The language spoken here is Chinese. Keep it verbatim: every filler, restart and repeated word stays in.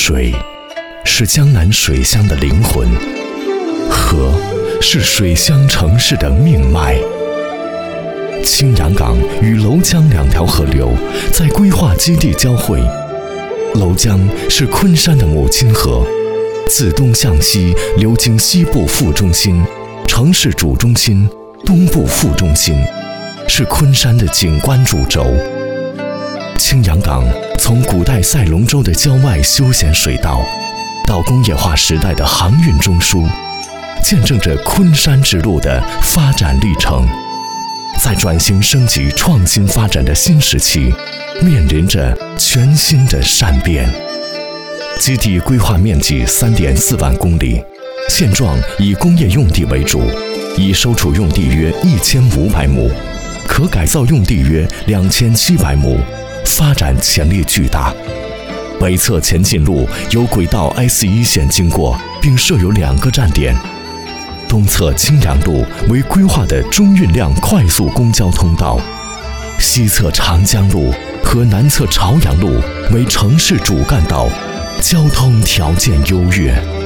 水是江南水乡的灵魂，河是水乡城市的命脉。青阳港与娄江两条河流在规划基地交汇，娄江是昆山的母亲河，自东向西流经西部副中心、城市主中心、东部副中心，是昆山的景观主轴。青阳港从古代赛龙舟的郊外休闲水道，到工业化时代的航运中枢，见证着昆山之路的发展历程。在转型升级、创新发展的新时期，面临着全新的善变。基地规划面积 三点四万公里，现状以工业用地为主，已收储用地约一千五百亩，可改造用地约两千七百亩，发展潜力巨大。北侧前进路由轨道 S 一 线经过，并设有两个站点。东侧青阳路为规划的中运量快速公交通道，西侧长江路和南侧朝阳路为城市主干道，交通条件优越。